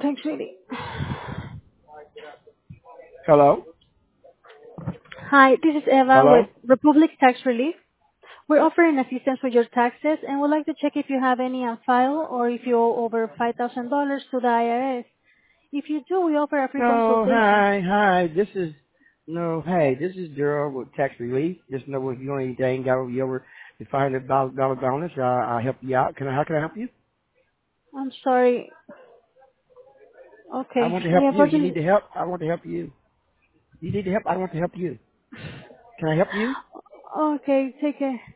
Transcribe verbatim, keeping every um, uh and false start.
Tax relief. Hello? Hi, this is Eva with Hello? Republic Tax Relief. We're offering assistance with your taxes and would like to check if you have any on file or if you owe over five thousand dollars to the I R S. If you do, we offer a free No, consultation. hi, hi. This is, no, hey, this is Daryl with Tax Relief. Just know if you want anything, got over you over to find a dollar, dollar bonus, uh, I'll help you out. Can I, how can I help you? I'm sorry. I Okay. want to We help you. You need unfortunately. to help. I want to help you. You need to help. I want to help you. Can I help you? Okay, take care.